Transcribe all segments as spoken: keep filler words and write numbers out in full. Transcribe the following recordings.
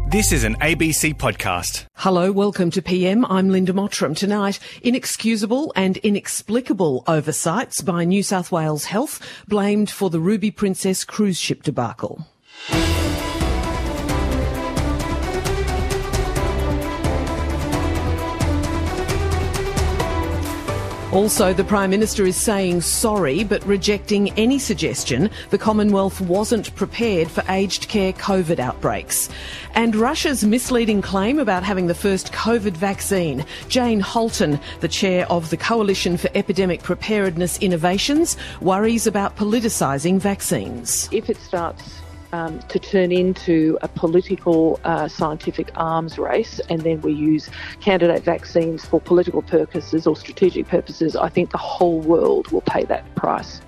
This is an A B C podcast. Hello, welcome to P M. I'm Linda Mottram. Tonight, inexcusable and inexplicable oversights by New South Wales Health blamed for the Ruby Princess cruise ship debacle. Also, the Prime Minister is saying sorry but rejecting any suggestion the Commonwealth wasn't prepared for aged care COVID outbreaks. And Russia's misleading claim about having the first COVID vaccine. Jane Holton, the chair of the Coalition for Epidemic Preparedness Innovations, worries about politicising vaccines. If it starts Um, to turn into a political uh, scientific arms race, and then we use candidate vaccines for political purposes or strategic purposes, I think the whole world will pay that price.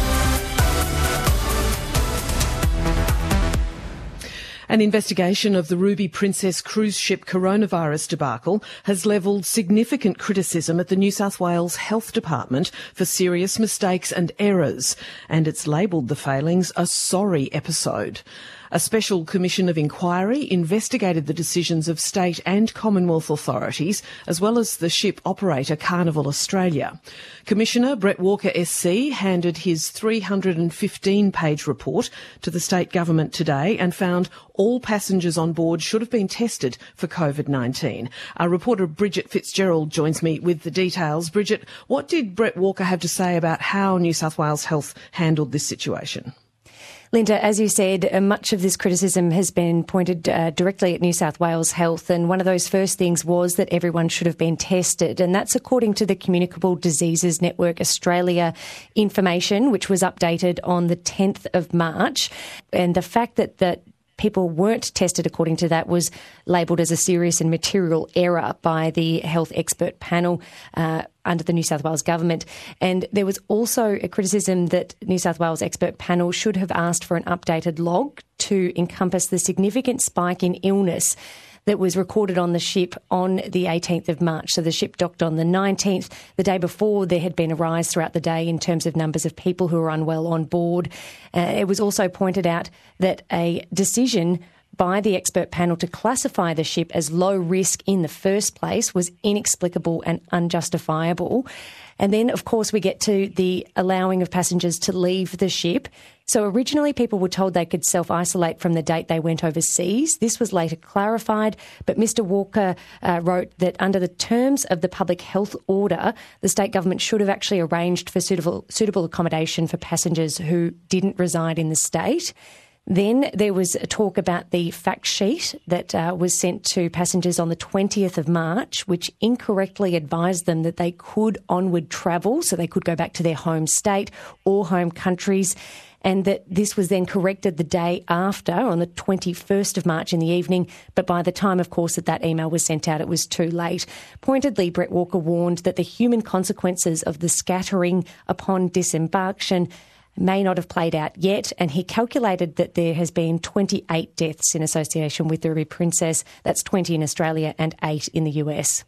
An investigation of the Ruby Princess cruise ship coronavirus debacle has levelled significant criticism at the New South Wales Health Department for serious mistakes and errors, and it's labelled the failings a sorry episode. A special commission of inquiry investigated the decisions of state and Commonwealth authorities, as well as the ship operator Carnival Australia. Commissioner Brett Walker S C handed his three hundred fifteen page report to the state government today and found all passengers on board should have been tested for COVID nineteen. Our reporter Bridget Fitzgerald joins me with the details. Bridget, what did Brett Walker have to say about how New South Wales Health handled this situation? Linda, as you said, uh, much of this criticism has been pointed uh, directly at New South Wales Health, and one of those first things was that everyone should have been tested, and that's according to the Communicable Diseases Network Australia information, which was updated on the tenth of March, and the fact that that people weren't tested according to that was labelled as a serious and material error by the health expert panel uh, under the New South Wales government. And there was also a criticism that New South Wales expert panel should have asked for an updated log to encompass the significant spike in illness that was recorded on the ship on the eighteenth of March. So the ship docked on the nineteenth. The day before, there had been a rise throughout the day in terms of numbers of people who were unwell on board. Uh, it was also pointed out that a decision by the expert panel to classify the ship as low risk in the first place was inexplicable and unjustifiable. And then, of course, we get to the allowing of passengers to leave the ship. So originally people were told they could self-isolate from the date they went overseas. This was later clarified, but Mr Walker uh, wrote that under the terms of the public health order, the state government should have actually arranged for suitable, suitable accommodation for passengers who didn't reside in the state. Then there was a talk about the fact sheet that uh, was sent to passengers on the twentieth of March, which incorrectly advised them that they could onward travel, so they could go back to their home state or home countries, and that this was then corrected the day after, on the twenty-first of March in the evening. But by the time, of course, that that email was sent out, it was too late. Pointedly, Brett Walker warned that the human consequences of the scattering upon disembarkation may not have played out yet, and he calculated that there has been twenty-eight deaths in association with the Ruby Princess. That's twenty in Australia and eight in the U S.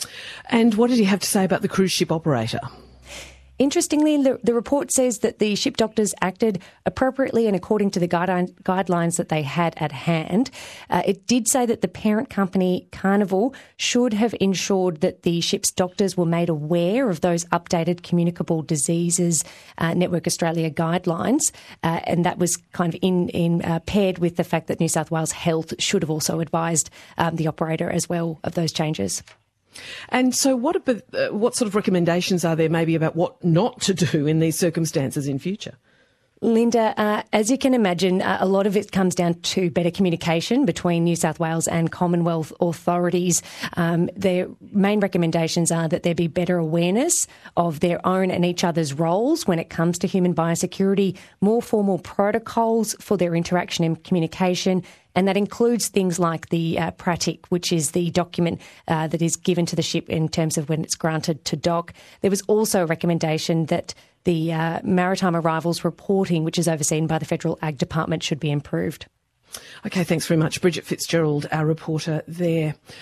And what did he have to say about the cruise ship operator? Interestingly, the, the report says that the ship doctors acted appropriately and according to the guideline, guidelines that they had at hand. Uh, it did say that the parent company, Carnival, should have ensured that the ship's doctors were made aware of those updated Communicable Diseases uh, Network Australia guidelines, uh, and that was kind of in, in uh, paired with the fact that New South Wales Health should have also advised um, the operator as well of those changes. And so what about, uh, what sort of recommendations are there maybe about what not to do in these circumstances in future? Linda, uh, as you can imagine, uh, a lot of it comes down to better communication between New South Wales and Commonwealth authorities. Um, their main recommendations are that there be better awareness of their own and each other's roles when it comes to human biosecurity, more formal protocols for their interaction and communication, and that includes things like the uh, pratic, which is the document uh, that is given to the ship in terms of when it's granted to dock. There was also a recommendation that the uh, maritime arrivals reporting, which is overseen by the Federal Ag Department, should be improved. Okay, thanks very much. Bridget Fitzgerald, our reporter there.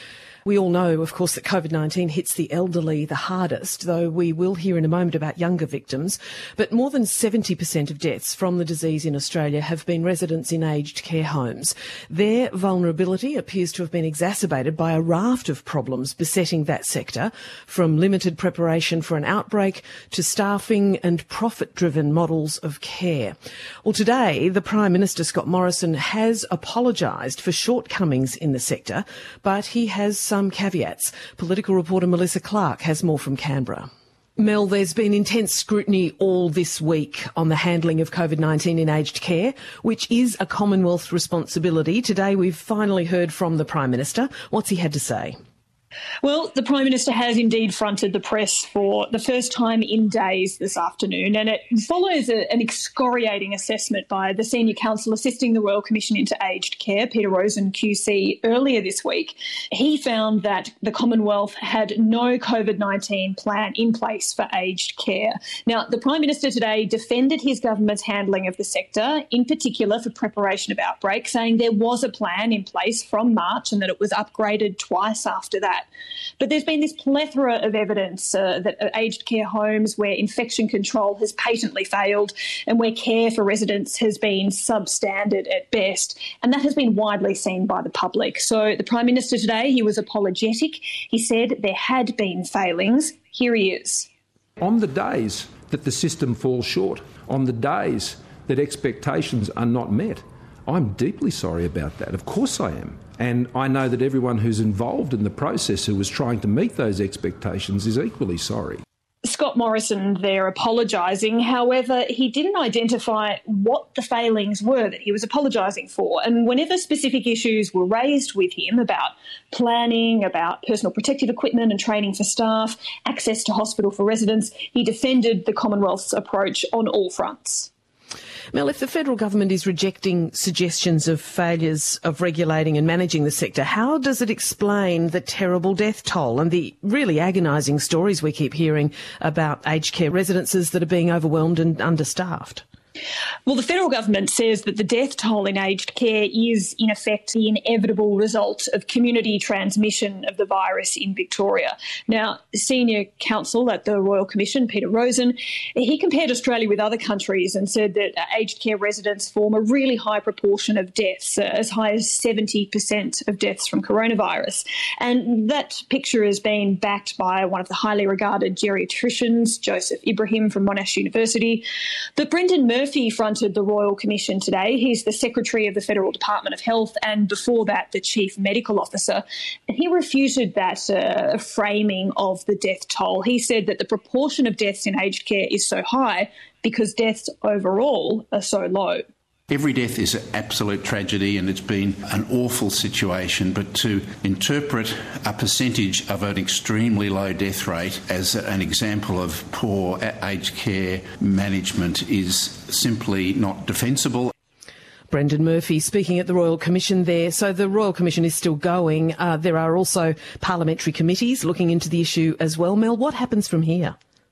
We all know, of course, that COVID nineteen hits the elderly the hardest, though we will hear in a moment about younger victims. But more than seventy percent of deaths from the disease in Australia have been residents in aged care homes. Their vulnerability appears to have been exacerbated by a raft of problems besetting that sector, from limited preparation for an outbreak to staffing and profit-driven models of care. Well, today, the Prime Minister, Scott Morrison, has apologised for shortcomings in the sector, but he has some Some caveats. Political reporter Melissa Clark has more from Canberra. Mel, there's been intense scrutiny all this week on the handling of COVID nineteen in aged care, which is a Commonwealth responsibility. Today we've finally heard from the Prime Minister. What's he had to say? Well, the Prime Minister has indeed fronted the press for the first time in days this afternoon, and it follows a, an excoriating assessment by the senior counsel assisting the Royal Commission into Aged Care, Peter Rosen Q C, earlier this week. He found that the Commonwealth had no COVID nineteen plan in place for aged care. Now, the Prime Minister today defended his government's handling of the sector, in particular for preparation of outbreaks, saying there was a plan in place from March and that it was upgraded twice after that. But there's been this plethora of evidence uh, that uh, aged care homes where infection control has patently failed and where care for residents has been substandard at best. And that has been widely seen by the public. So the Prime Minister today, he was apologetic. He said there had been failings. Here he is. On the days that the system falls short, on the days that expectations are not met, I'm deeply sorry about that. Of course I am. And I know that everyone who's involved in the process who was trying to meet those expectations is equally sorry. Scott Morrison there apologising. However, he didn't identify what the failings were that he was apologising for. And whenever specific issues were raised with him about planning, about personal protective equipment and training for staff, access to hospital for residents, he defended the Commonwealth's approach on all fronts. Mel, if the federal government is rejecting suggestions of failures of regulating and managing the sector, how does it explain the terrible death toll and the really agonising stories we keep hearing about aged care residences that are being overwhelmed and understaffed? Well, the federal government says that the death toll in aged care is, in effect, the inevitable result of community transmission of the virus in Victoria. Now, senior counsel at the Royal Commission, Peter Rosen, he compared Australia with other countries and said that aged care residents form a really high proportion of deaths, uh, as high as seventy percent of deaths from coronavirus. And that picture has been backed by one of the highly regarded geriatricians, Joseph Ibrahim from Monash University. But Brendan Murphy Murphy fronted the Royal Commission today. He's the Secretary of the Federal Department of Health and before that the Chief Medical Officer. And he refuted that uh, framing of the death toll. He said that the proportion of deaths in aged care is so high because deaths overall are so low. Every death is an absolute tragedy and it's been an awful situation, but to interpret a percentage of an extremely low death rate as an example of poor aged care management is simply not defensible. Brendan Murphy speaking at the Royal Commission there. So the Royal Commission is still going. Uh, there are also parliamentary committees looking into the issue as well. Mel, what happens from here?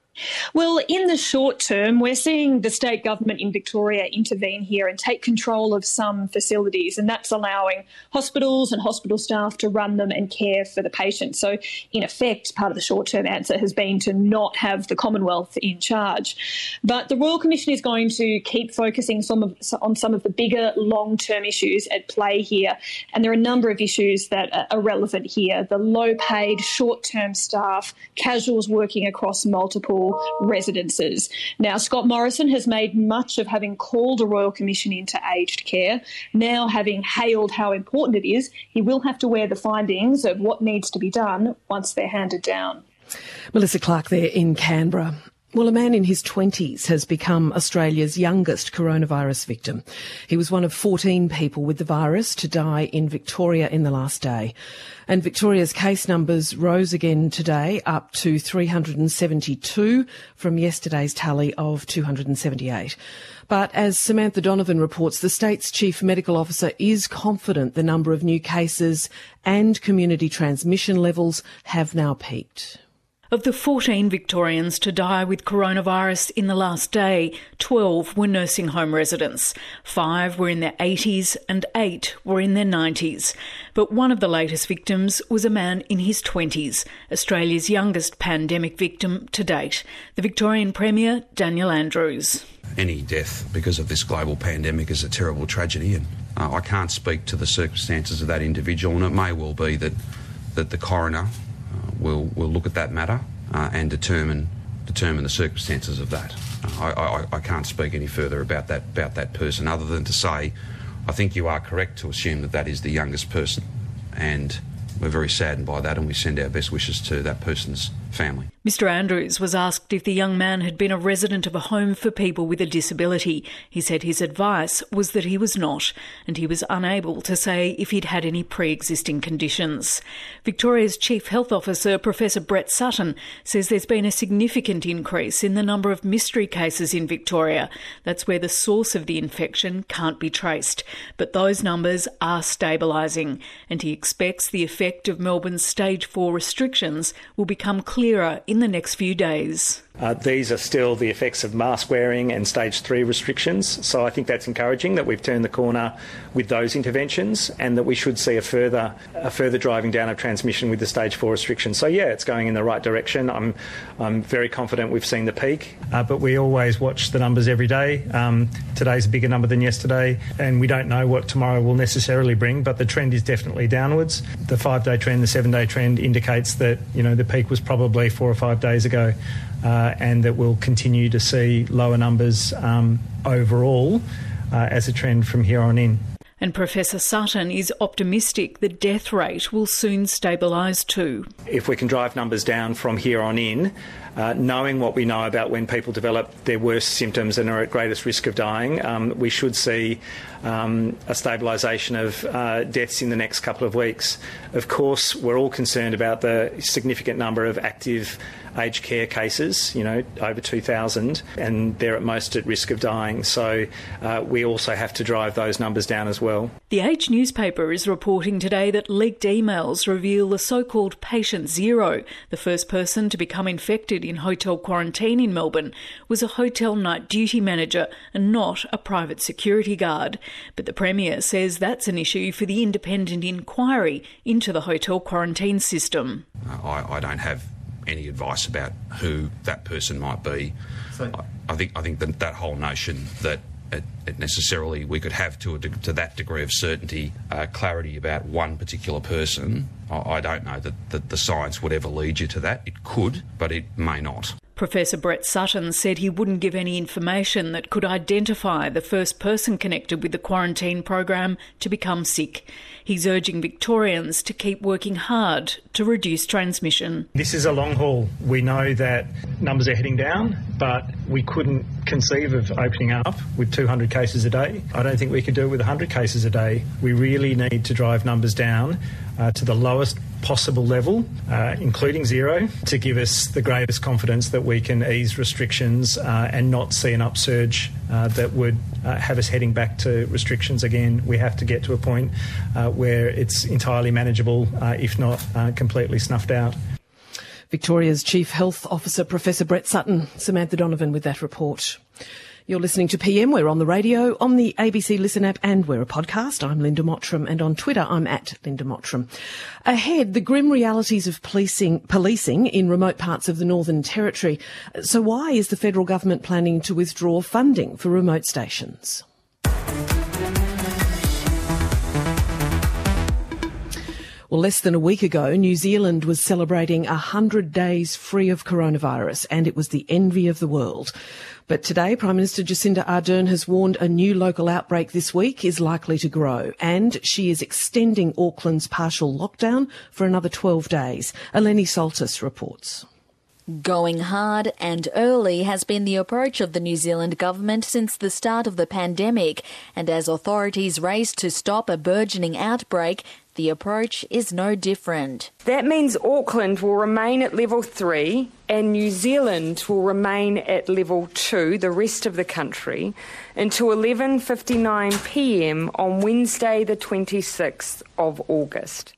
Well, in the short term, we're seeing the state government in Victoria intervene here and take control of some facilities, and that's allowing hospitals and hospital staff to run them and care for the patients. So, in effect, part of the short-term answer has been to not have the Commonwealth in charge. But the Royal Commission is going to keep focusing some of, on some of the bigger long-term issues at play here, and there are a number of issues that are relevant here. The low-paid, short-term staff, casuals working across multiple residences. Now, Scott Morrison has made much of having called a Royal Commission into aged care. Now, having hailed how important it is, he will have to wear the findings of what needs to be done once they're handed down. Melissa Clark there in Canberra. Well, a man in his twenties has become Australia's youngest coronavirus victim. He was one of fourteen people with the virus to die in Victoria in the last day. And Victoria's case numbers rose again today, up to three hundred seventy-two from yesterday's tally of two hundred seventy-eight. But as Samantha Donovan reports, the state's chief medical officer is confident the number of new cases and community transmission levels have now peaked. Of the fourteen Victorians to die with coronavirus in the last day, twelve were nursing home residents, five were in their eighties and eight were in their nineties. But one of the latest victims was a man in his twenties, Australia's youngest pandemic victim to date, the Victorian Premier, Daniel Andrews. Any death because of this global pandemic is a terrible tragedy, and uh, I can't speak to the circumstances of that individual, and it may well be that, that the coroner We'll, we'll look at that matter uh, and determine determine the circumstances of that. Uh, I, I, I can't speak any further about that about that person, other than to say I think you are correct to assume that that is the youngest person, and we're very saddened by that, and we send our best wishes to that person's family. Mister Andrews was asked if the young man had been a resident of a home for people with a disability. He said his advice was that he was not, and he was unable to say if he'd had any pre-existing conditions. Victoria's Chief Health Officer, Professor Brett Sutton, says there's been a significant increase in the number of mystery cases in Victoria. That's where the source of the infection can't be traced. But those numbers are stabilising, and he expects the effect of Melbourne's stage four restrictions will become clearer in the next few days. Uh, these are still the effects of mask wearing and stage three restrictions, so I think that's encouraging that we've turned the corner with those interventions, and that we should see a further a further driving down of transmission with the stage four restrictions. So yeah, it's going in the right direction. I'm I'm very confident we've seen the peak, uh, but we always watch the numbers every day. Um, today's a bigger number than yesterday, and we don't know what tomorrow will necessarily bring, but the trend is definitely downwards. The five-day trend, the seven-day trend indicates that, you know, the peak was probably four or five days ago. Uh, and that we'll continue to see lower numbers um, overall uh, as a trend from here on in. And Professor Sutton is optimistic the death rate will soon stabilise too. If we can drive numbers down from here on in, uh, knowing what we know about when people develop their worst symptoms and are at greatest risk of dying, um, we should see um, a stabilisation of uh, deaths in the next couple of weeks. Of course, we're all concerned about the significant number of active aged care cases, you know, over two thousand, and they're at most at risk of dying. So uh, we also have to drive those numbers down as well. The Age newspaper is reporting today that leaked emails reveal the so-called Patient Zero, the first person to become infected in hotel quarantine in Melbourne, was a hotel night duty manager and not a private security guard. But the Premier says that's an issue for the independent inquiry into the hotel quarantine system. I, I don't have any advice about who that person might be. So, I, I think I think that, that whole notion that it, it necessarily we could have to a, to that degree of certainty, uh, clarity about one particular person, I, I don't know that, that the science would ever lead you to that. It could, but it may not. Professor Brett Sutton said he wouldn't give any information that could identify the first person connected with the quarantine program to become sick. He's urging Victorians to keep working hard to reduce transmission. This is a long haul. We know that numbers are heading down, but we couldn't conceive of opening up with two hundred cases a day. I don't think we could do it with one hundred cases a day. We really need to drive numbers down uh, to the lowest possible level, uh, including zero, to give us the greatest confidence that we can ease restrictions uh, and not see an upsurge uh, that would uh, have us heading back to restrictions again. We have to get to a point uh, where it's entirely manageable, uh, if not uh, completely snuffed out. Victoria's Chief Health Officer, Professor Brett Sutton. Samantha Donovan with that report. You're listening to P M. We're on the radio, on the A B C Listen app, and we're a podcast. I'm Linda Mottram, and on Twitter, I'm at Linda Mottram. Ahead, the grim realities of policing, policing in remote parts of the Northern Territory. So why is the federal government planning to withdraw funding for remote stations? Well, less than a week ago, New Zealand was celebrating one hundred days free of coronavirus, and it was the envy of the world. But today, Prime Minister Jacinda Ardern has warned a new local outbreak this week is likely to grow, and she is extending Auckland's partial lockdown for another twelve days. Eleni Soltis reports. Going hard and early has been the approach of the New Zealand government since the start of the pandemic, and as authorities race to stop a burgeoning outbreak, the approach is no different. That means Auckland will remain at level three and New Zealand will remain at level two, the rest of the country, until eleven fifty-nine p m on Wednesday the twenty-sixth of August.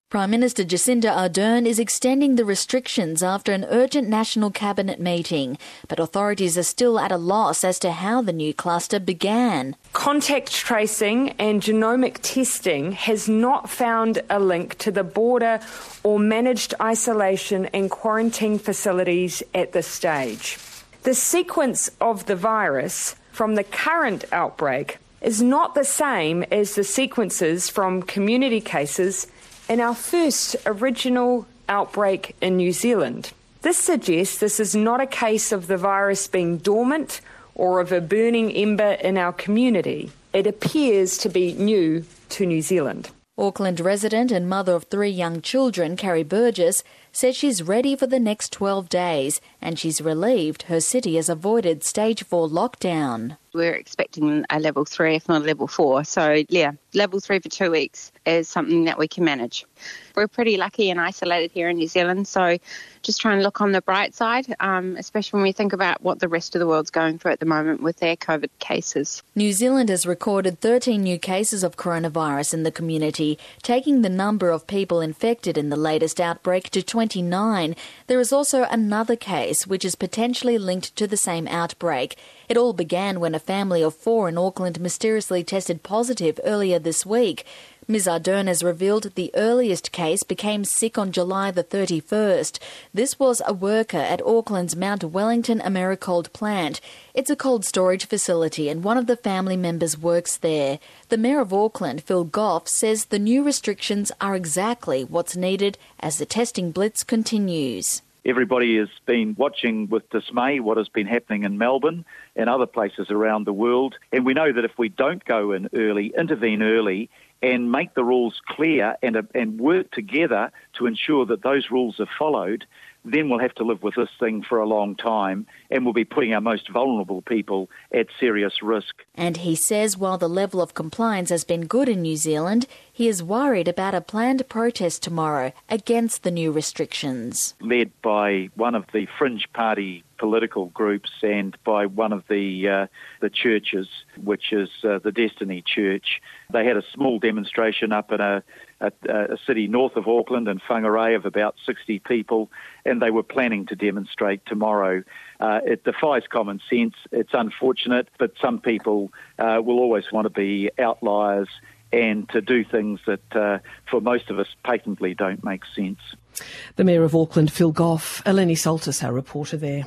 Prime Minister Jacinda Ardern is extending the restrictions after an urgent national cabinet meeting, but authorities are still at a loss as to how the new cluster began. Contact tracing and genomic testing has not found a link to the border or managed isolation and quarantine facilities at this stage. The sequence of the virus from the current outbreak is not the same as the sequences from community cases in our first original outbreak in New Zealand. This suggests this is not a case of the virus being dormant or of a burning ember in our community. It appears to be new to New Zealand. Auckland resident and mother of three young children, Carrie Burgess, says she's ready for the next twelve days and she's relieved her city has avoided stage four lockdown. We're expecting a level three, if not a level four. So, yeah, level three for two weeks is something that we can manage. We're pretty lucky and isolated here in New Zealand, so just try and look on the bright side, um, especially when we think about what the rest of the world's going through at the moment with their COVID cases. New Zealand has recorded thirteen new cases of coronavirus in the community, taking the number of people infected in the latest outbreak to twenty-nine. There is also another case which is potentially linked to the same outbreak. It all began when a family of four in Auckland mysteriously tested positive earlier this week. Miz Ardern has revealed the earliest case became sick on July the thirty-first. This was a worker at Auckland's Mount Wellington Americold plant. It's a cold storage facility and one of the family members works there. The Mayor of Auckland, Phil Goff, says the new restrictions are exactly what's needed as the testing blitz continues. Everybody has been watching with dismay what has been happening in Melbourne and other places around the world. And we know that if we don't go in early, intervene early, and make the rules clear and, uh, and work together to ensure that those rules are followed, then we'll have to live with this thing for a long time and we'll be putting our most vulnerable people at serious risk. And he says while the level of compliance has been good in New Zealand, he is worried about a planned protest tomorrow against the new restrictions. Led by one of the fringe party political groups and by one of the uh, the churches, which is uh, the Destiny Church. They had a small demonstration up in a, a, a city north of Auckland in Whangarei of about sixty people, and they were planning to demonstrate tomorrow. Uh, it defies common sense. It's unfortunate, but some people uh, will always want to be outliers and to do things that, uh, for most of us, patently don't make sense. The Mayor of Auckland, Phil Goff. Eleni Soltis, our reporter there.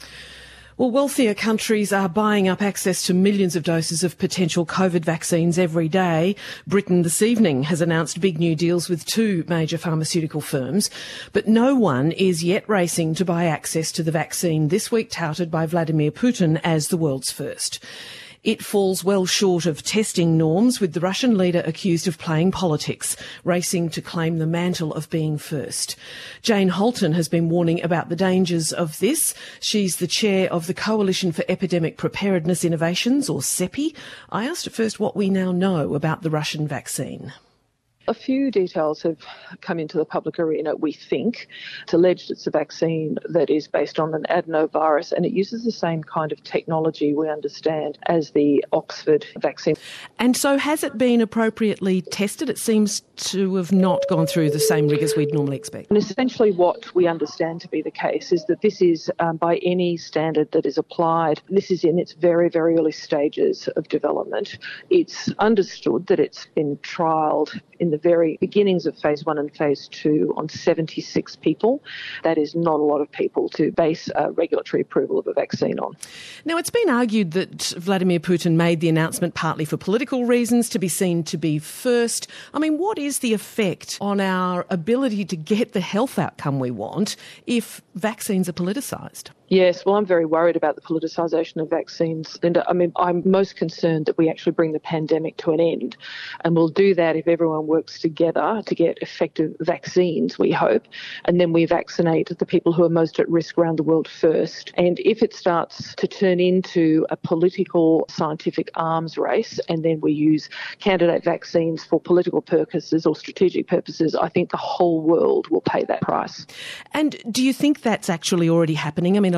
Well, wealthier countries are buying up access to millions of doses of potential COVID vaccines every day. Britain this evening has announced big new deals with two major pharmaceutical firms, but no one is yet racing to buy access to the vaccine this week touted by Vladimir Putin as the world's first. It falls well short of testing norms, with the Russian leader accused of playing politics, racing to claim the mantle of being first. Jane Holton has been warning about the dangers of this. She's the chair of the Coalition for Epidemic Preparedness Innovations, or CEPI. I asked her first what we now know about the Russian vaccine. A few details have come into the public arena, we think. It's alleged it's a vaccine that is based on an adenovirus and it uses the same kind of technology, we understand, as the Oxford vaccine. And so has it been appropriately tested? It seems to have not gone through the same rigours we'd normally expect. And essentially what we understand to be the case is that this is, um, by any standard that is applied, this is in its very, very early stages of development. It's understood that it's been trialled in the very beginnings of phase one and phase two on seventy-six people. That is not a lot of people to base a regulatory approval of a vaccine on. Now, it's been argued that Vladimir Putin made the announcement partly for political reasons, to be seen to be first. I mean, what is the effect on our ability to get the health outcome we want if vaccines are politicised? Yes, well, I'm very worried about the politicisation of vaccines, Linda. I mean, I'm most concerned that we actually bring the pandemic to an end, and we'll do that if everyone works together to get effective vaccines, we hope, and then we vaccinate the people who are most at risk around the world first. And if it starts to turn into a political scientific arms race, and then we use candidate vaccines for political purposes or strategic purposes, I think the whole world will pay that price. And do you think that's actually already happening? I mean, a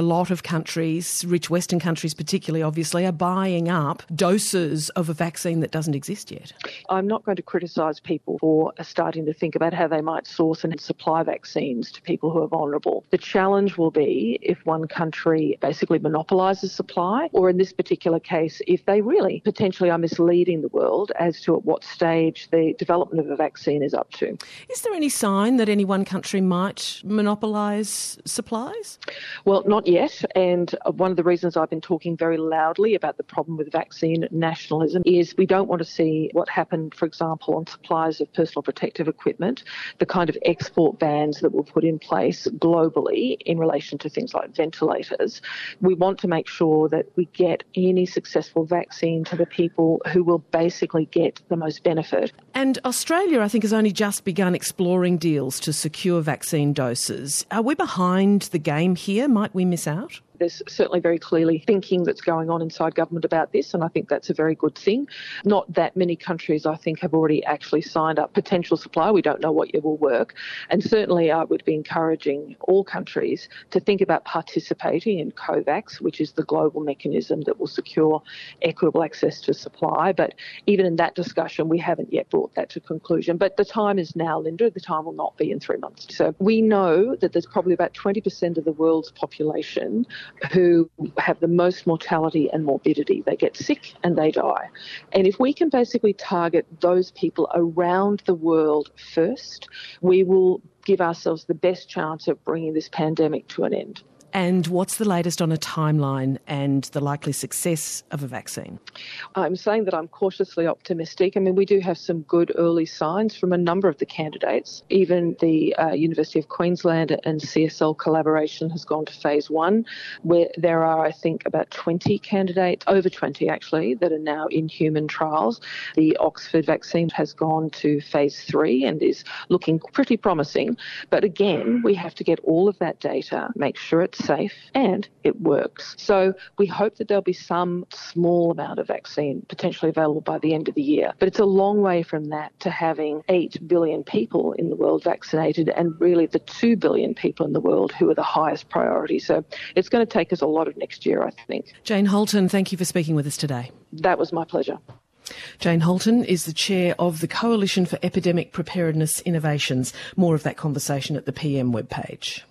a lot of countries, rich Western countries particularly, obviously, are buying up doses of a vaccine that doesn't exist yet. I'm not going to criticise people for starting to think about how they might source and supply vaccines to people who are vulnerable. The challenge will be if one country basically monopolises supply, or in this particular case, if they really potentially are misleading the world as to at what stage the development of a vaccine is up to. Is there any sign that any one country might monopolise supplies? Well, not yet. And one of the reasons I've been talking very loudly about the problem with vaccine nationalism is we don't want to see what happened, for example, on supplies of personal protective equipment, the kind of export bans that were put in place globally in relation to things like ventilators. We want to make sure that we get any successful vaccine to the people who will basically get the most benefit. And Australia, I think, has only just begun exploring deals to secure vaccine doses. Are we behind the game here? Might we miss out? There's certainly very clearly thinking that's going on inside government about this, and I think that's a very good thing. Not that many countries, I think, have already actually signed up potential supply. We don't know what it will work. And certainly I would be encouraging all countries to think about participating in COVAX, which is the global mechanism that will secure equitable access to supply. But even in that discussion, we haven't yet brought that to conclusion. But the time is now, Linda. The time will not be in three months. So we know that there's probably about twenty percent of the world's population who have the most mortality and morbidity. They get sick and they die. And if we can basically target those people around the world first, we will give ourselves the best chance of bringing this pandemic to an end. And what's the latest on a timeline and the likely success of a vaccine? I'm saying that I'm cautiously optimistic. I mean, we do have some good early signs from a number of the candidates. Even the uh, University of Queensland and C S L collaboration has gone to phase one, where there are, I think, about twenty candidates, over twenty actually, that are now in human trials. The Oxford vaccine has gone to phase three and is looking pretty promising. But again, we have to get all of that data, make sure it's safe and it works. So we hope that there'll be some small amount of vaccine potentially available by the end of the year. But it's a long way from that to having eight billion people in the world vaccinated and really the two billion people in the world who are the highest priority. So it's going to take us a lot of next year, I think. Jane Holton, thank you for speaking with us today. That was my pleasure. Jane Holton is the chair of the Coalition for Epidemic Preparedness Innovations. More of that conversation at the P M webpage.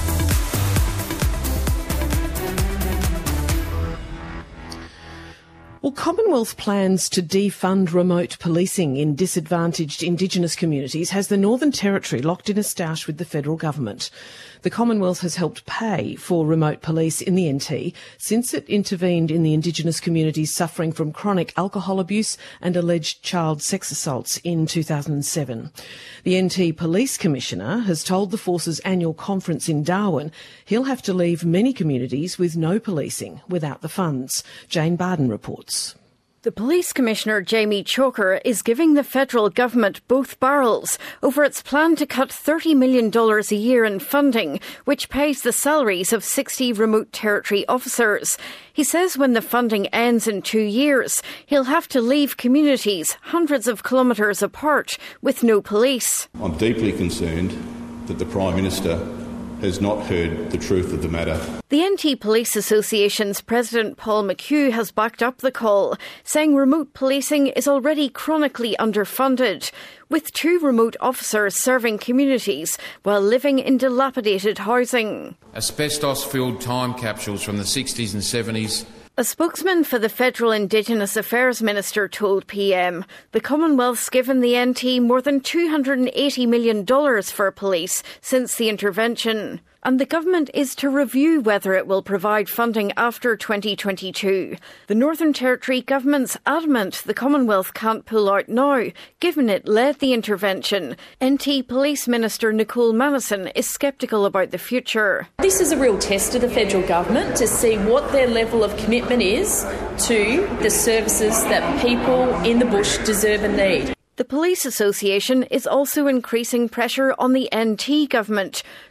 Well, Commonwealth plans to defund remote policing in disadvantaged Indigenous communities has the Northern Territory locked in a stoush with the federal government. The Commonwealth has helped pay for remote police in the N T since it intervened in the Indigenous communities suffering from chronic alcohol abuse and alleged child sex assaults in two thousand seven. The N T Police Commissioner has told the Force's annual conference in Darwin he'll have to leave many communities with no policing without the funds. Jane Barden reports. The Police Commissioner, Jamie Chalker, is giving the federal government both barrels over its plan to cut thirty million dollars a year in funding, which pays the salaries of sixty remote territory officers. He says when the funding ends in two years, he'll have to leave communities hundreds of kilometres apart with no police. I'm deeply concerned that the Prime Minister has not heard the truth of the matter. The N T Police Association's President Paul McHugh has backed up the call, saying remote policing is already chronically underfunded, with two remote officers serving communities while living in dilapidated housing. Asbestos-filled time capsules from the sixties and seventies. A spokesman for the Federal Indigenous Affairs Minister told P M the Commonwealth's given the N T more than two hundred eighty million dollars for police since the intervention. And the government is to review whether it will provide funding after twenty twenty-two. The Northern Territory government's adamant the Commonwealth can't pull out now, given it led the intervention. N T Police Minister Nicole Mannison is sceptical about the future. This is a real test of the federal government to see what their level of commitment is to the services that people in the bush deserve and need. The Police Association is also increasing pressure on the N T government.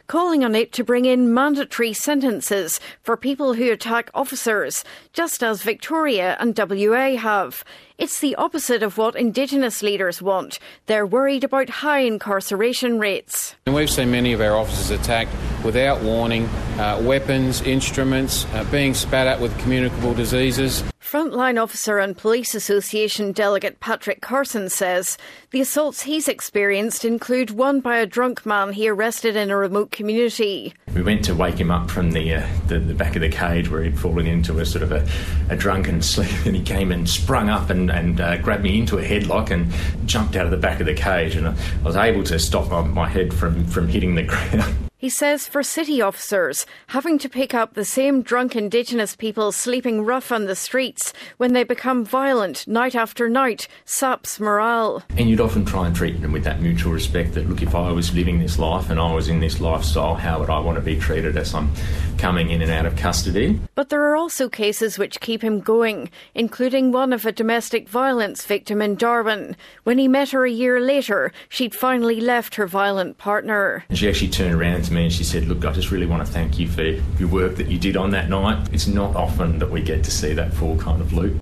calling on it to bring in mandatory sentences for people who attack officers, just as Victoria and W A have. It's the opposite of what Indigenous leaders want. They're worried about high incarceration rates. And we've seen many of our officers attacked without warning, uh, weapons, instruments, uh, being spat at with communicable diseases. Frontline Officer and Police Association delegate Patrick Carson says the assaults he's experienced include one by a drunk man he arrested in a remote community. We went to wake him up from the uh, the, the back of the cage where he'd fallen into a sort of a, a drunken sleep, and he came and sprung up and, and uh, grabbed me into a headlock and jumped out of the back of the cage, and I was able to stop my, my head from, from hitting the ground. He says for city officers, having to pick up the same drunk Indigenous people sleeping rough on the streets when they become violent night after night saps morale. And you'd often try and treat them with that mutual respect that, look, if I was living this life and I was in this lifestyle, how would I want to be treated as I'm coming in and out of custody? But there are also cases which keep him going, including one of a domestic violence victim in Darwin. When he met her a year later, she'd finally left her violent partner. And she actually turned around to me and she said, look, I just really want to thank you for your work that you did on that night. It's not often that we get to see that full kind of loop.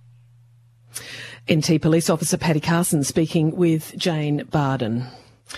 N T Police Officer Paddy Carson speaking with Jane Barden.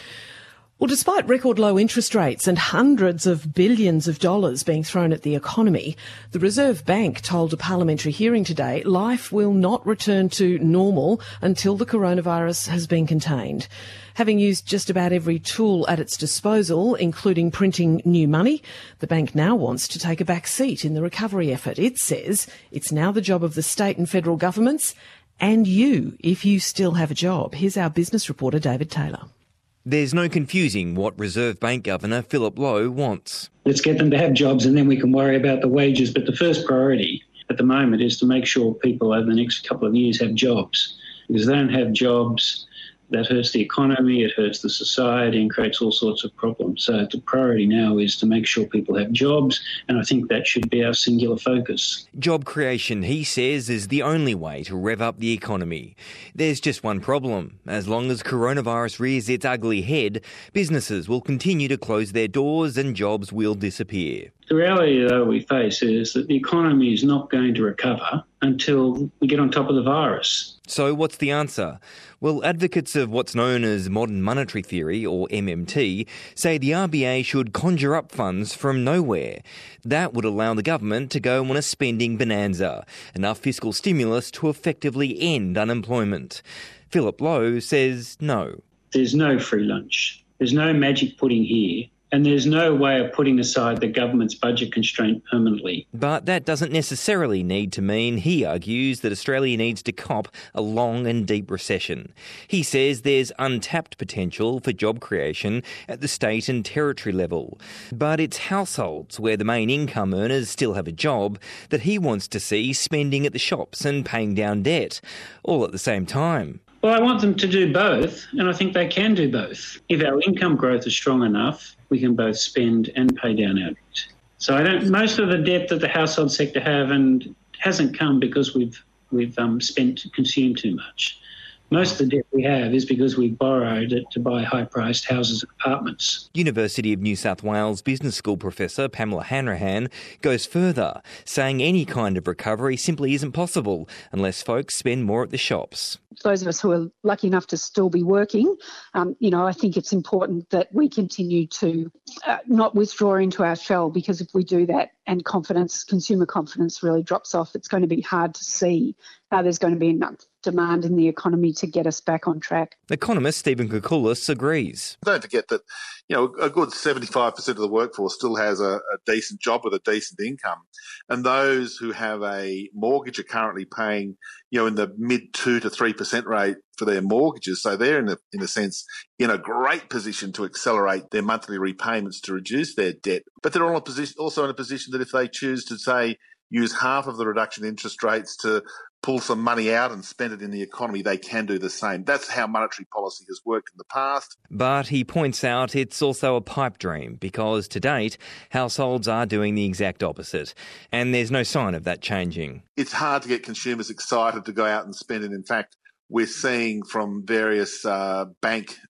Well, despite record low interest rates and hundreds of billions of dollars being thrown at the economy, the Reserve Bank told a parliamentary hearing today life will not return to normal until the coronavirus has been contained. Having used just about every tool at its disposal, including printing new money, the bank now wants to take a back seat in the recovery effort. It says it's now the job of the state and federal governments and you, if you still have a job. Here's our business reporter, David Taylor. There's no confusing what Reserve Bank Governor Philip Lowe wants. Let's get them to have jobs and then we can worry about the wages. But the first priority at the moment is to make sure people over the next couple of years have jobs. Because if they don't have jobs, that hurts the economy, it hurts the society and creates all sorts of problems. So the priority now is to make sure people have jobs, and I think that should be our singular focus. Job creation, he says, is the only way to rev up the economy. There's just one problem. As long as coronavirus rears its ugly head, businesses will continue to close their doors and jobs will disappear. The reality, though, we face is that the economy is not going to recover until we get on top of the virus. So what's the answer? Well, advocates of what's known as modern monetary theory, or M M T, say the R B A should conjure up funds from nowhere. That would allow the government to go on a spending bonanza, enough fiscal stimulus to effectively end unemployment. Philip Lowe says no. There's no free lunch. There's no magic pudding here. And there's no way of putting aside the government's budget constraint permanently. But that doesn't necessarily need to mean, he argues, that Australia needs to cop a long and deep recession. He says there's untapped potential for job creation at the state and territory level. But it's households where the main income earners still have a job that he wants to see spending at the shops and paying down debt, all at the same time. Well, I want them to do both, and I think they can do both. If our income growth is strong enough, we can both spend and pay down our debt. So I don't. Most of the debt that the household sector have and hasn't come because we've we've um, spent consumed too much. Most of the debt we have is because we borrowed it to buy high-priced houses and apartments. University of New South Wales Business School professor Pamela Hanrahan goes further, saying any kind of recovery simply isn't possible unless folks spend more at the shops. Those of us who are lucky enough to still be working, um, you know, I think it's important that we continue to uh, not withdraw into our shell, because if we do that and confidence, consumer confidence really drops off, it's going to be hard to see how there's going to be enough demand in the economy to get us back on track. Economist Stephen Koukoulas agrees. Don't forget that, you know, a good seventy-five percent of the workforce still has a, a decent job with a decent income. And those who have a mortgage are currently paying, you know, in the mid two to three percent rate for their mortgages. So they're in a, in a sense in a great position to accelerate their monthly repayments to reduce their debt. But they're all in a position, also in a position that if they choose to, say, use half of the reduction in interest rates to pull some money out and spend it in the economy, they can do the same. That's how monetary policy has worked in the past. But he points out it's also a pipe dream, because to date, households are doing the exact opposite, and there's no sign of that changing. It's hard to get consumers excited to go out and spend, and in fact, we're seeing from various uh, bank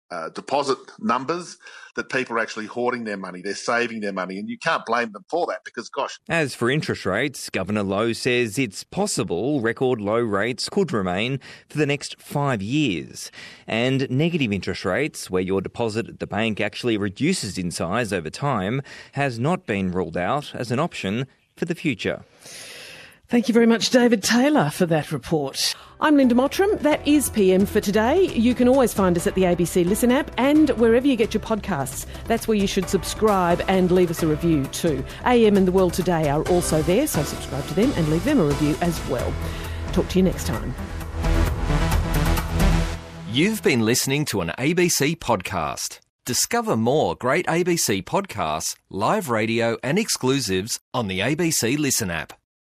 uh, deposit numbers, that people are actually hoarding their money, they're saving their money, and you can't blame them for that because, gosh. As for interest rates, Governor Lowe says it's possible record low rates could remain for the next five years. And negative interest rates, where your deposit at the bank actually reduces in size over time, has not been ruled out as an option for the future. Thank you very much, David Taylor, for that report. I'm Linda Mottram. That is P M for today. You can always find us at the A B C Listen app and wherever you get your podcasts. That's where you should subscribe and leave us a review too. A M and The World Today are also there, so subscribe to them and leave them a review as well. Talk to you next time. You've been listening to an A B C podcast. Discover more great A B C podcasts, live radio and exclusives on the A B C Listen app.